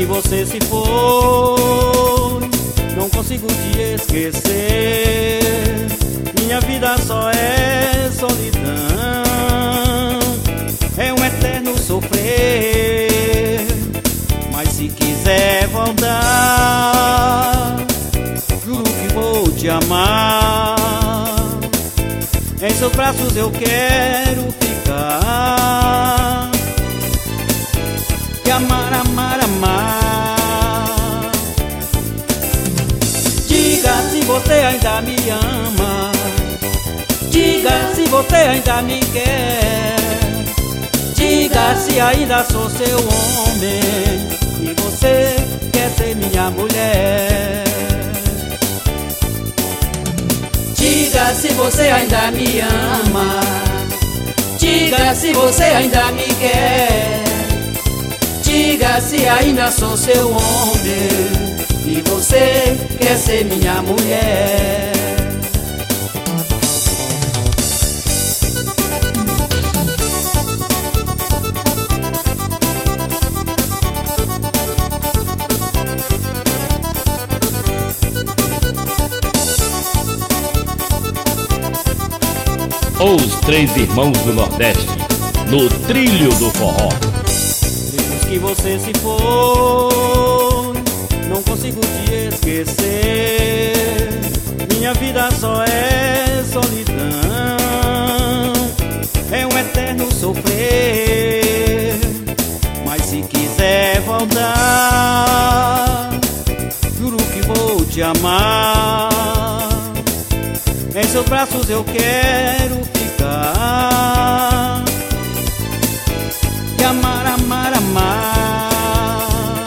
que você se foi, não consigo te esquecer. Minha vida só é solidão, é um eterno sofrer. Mas se quiser voltar, juro que vou te amar. Em seus braços eu quero ficar. E amar, amar, amar. Diga se você ainda me ama. Diga se você ainda me quer. Diga se ainda sou seu homem e você quer ser minha mulher. Diga se você ainda me ama. Diga se você ainda me quer. Diga se ainda sou seu homem e você quer ser minha mulher. Os Três Irmãos do Nordeste, no trilho do forró. Depois que você se foi, não consigo te esquecer. Minha vida só é solidão, é um eterno sofrer. Mas se quiser voltar, juro que vou te amar. Em seus braços eu quero ficar. E amar, amar, amar.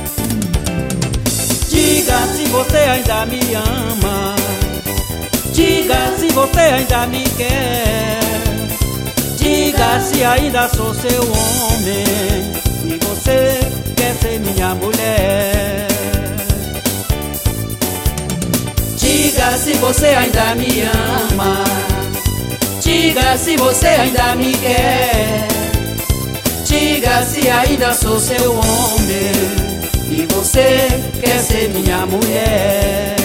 Diga se você ainda me ama. Diga se você ainda me quer. Diga se ainda sou seu homem e você quer ser minha mulher. Diga se você ainda me ama. Diga se você ainda me quer. Diga se ainda sou seu homem e você quer ser minha mulher.